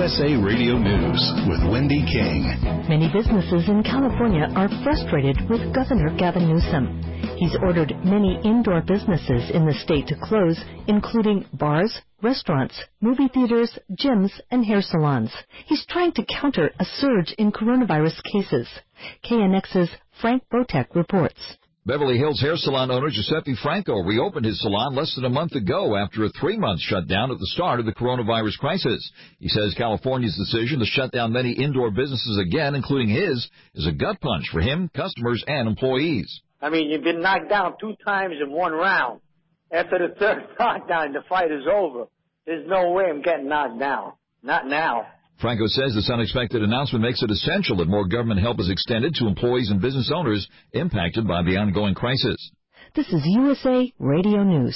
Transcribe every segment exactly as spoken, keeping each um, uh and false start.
S A Radio News with Wendy King. Many businesses in California are frustrated with Governor Gavin Newsom. He's ordered many indoor businesses in the state to close, including bars, restaurants, movie theaters, gyms, and hair salons. He's trying to counter a surge in coronavirus cases. K N X's Frank Botek reports. Beverly Hills hair salon owner Giuseppe Franco reopened his salon less than a month ago after a three-month shutdown at the start of the coronavirus crisis. He says California's decision to shut down many indoor businesses again, including his, is a gut punch for him, customers, and employees. I mean, you've been knocked down two times in one round. After the third knockdown, the fight is over. There's no way I'm getting knocked down. Not now. Franco says this unexpected announcement makes it essential that more government help is extended to employees and business owners impacted by the ongoing crisis. This is U S A Radio News.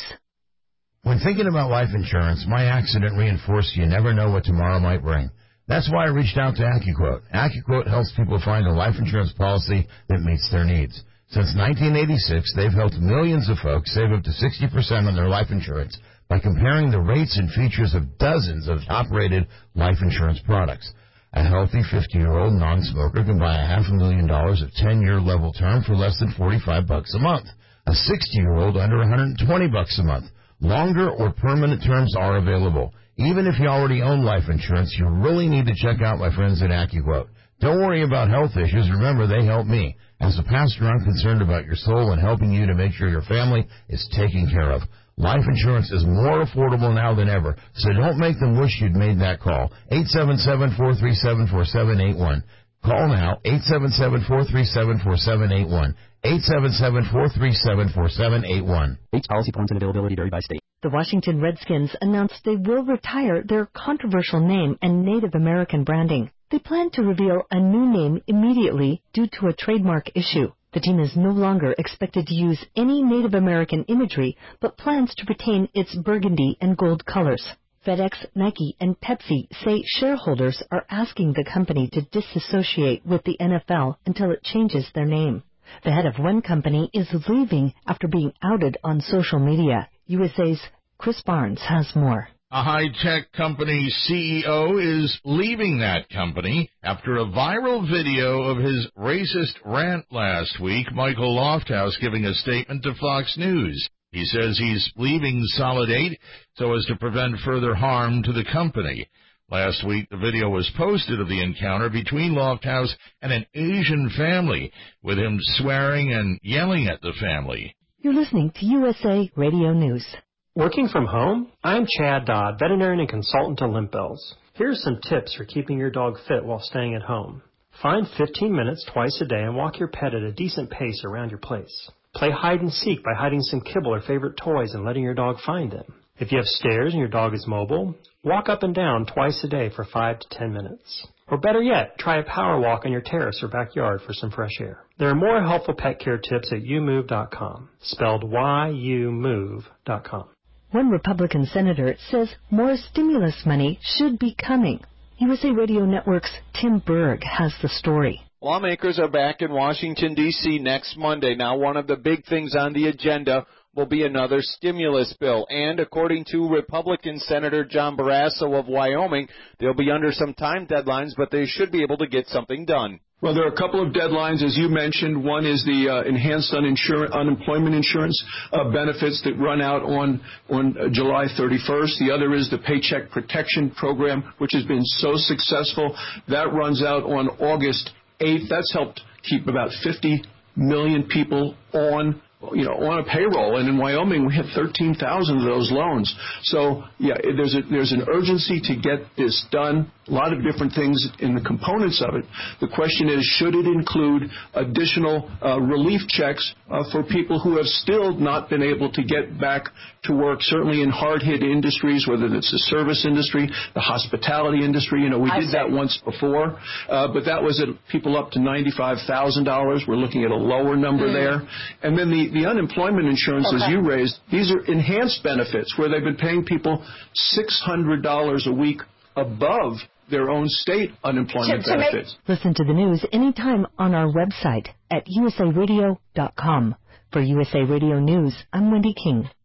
When thinking about life insurance, my accident reinforced you never know what tomorrow might bring. That's why I reached out to AccuQuote. AccuQuote helps people find a life insurance policy that meets their needs. Since nineteen eighty-six, they've helped millions of folks save up to sixty percent on their life insurance by comparing the rates and features of dozens of top-rated life insurance products. A healthy fifty-year-old non-smoker can buy a half a million dollars of ten-year level term for less than forty-five bucks a month. A sixty-year-old under one hundred twenty bucks a month. Longer or permanent terms are available. Even if you already own life insurance, you really need to check out my friends at AccuQuote. Don't worry about health issues. Remember, they help me. As a pastor, I'm concerned about your soul and helping you to make sure your family is taken care of. Life insurance is more affordable now than ever, so don't make them wish you'd made that call. eight seven seven, four three seven, four seven eight one. Call now, eight seven seven, four three seven, four seven eight one. eight seven seven, four three seven, four seven eight one. H policy points and availability vary by state. The Washington Redskins announced they will retire their controversial name and Native American branding. They plan to reveal a new name immediately due to a trademark issue. The team is no longer expected to use any Native American imagery, but plans to retain its burgundy and gold colors. FedEx, Nike, and Pepsi say shareholders are asking the company to disassociate with the N F L until it changes their name. The head of one company is leaving after being outed on social media. U S A's Chris Barnes has more. A high-tech company C E O is leaving that company after a viral video of his racist rant last week. Michael Lofthouse giving a statement to Fox News. He says he's leaving Solidate so as to prevent further harm to the company. Last week, the video was posted of the encounter between Lofthouse and an Asian family, with him swearing and yelling at the family. You're listening to U S A Radio News. Working from home? I'm Chad Dodd, veterinarian and consultant to Limp Bells. Here's some tips for keeping your dog fit while staying at home. Find fifteen minutes twice a day and walk your pet at a decent pace around your place. Play hide and seek by hiding some kibble or favorite toys and letting your dog find them. If you have stairs and your dog is mobile, walk up and down twice a day for five to ten minutes. Or better yet, try a power walk on your terrace or backyard for some fresh air. There are more helpful pet care tips at you move dot com, spelled Y U move dot com. One Republican senator says more stimulus money should be coming. U S A Radio Network's Tim Berg has the story. Lawmakers are back in Washington, D C next Monday. Now, one of the big things on the agenda will be another stimulus bill. And according to Republican Senator John Barrasso of Wyoming, they'll be under some time deadlines, but they should be able to get something done. Well, there are a couple of deadlines, as you mentioned. One is the uh, enhanced uninsur- unemployment insurance uh, benefits that run out on, on uh, July thirty-first. The other is the Paycheck Protection Program, which has been so successful. That runs out on August eighth. That's helped keep about fifty million people on you know, on a payroll, and in Wyoming we have thirteen thousand of those loans. So, yeah, there's a, there's an urgency to get this done. A lot of different things in the components of it. The question is, should it include additional uh, relief checks uh, for people who have still not been able to get back to work, certainly in hard-hit industries, whether it's the service industry, the hospitality industry. You know, we I did see. that once before, uh, but that was at people up to ninety-five thousand dollars. We're looking at a lower number mm. there. And then the, the unemployment insurance, okay. as you raised, these are enhanced benefits where they've been paying people six hundred dollars a week above their own state unemployment to, to benefits. Make... Listen to the news anytime on our website at U S A radio dot com. For U S A Radio News, I'm Wendy King.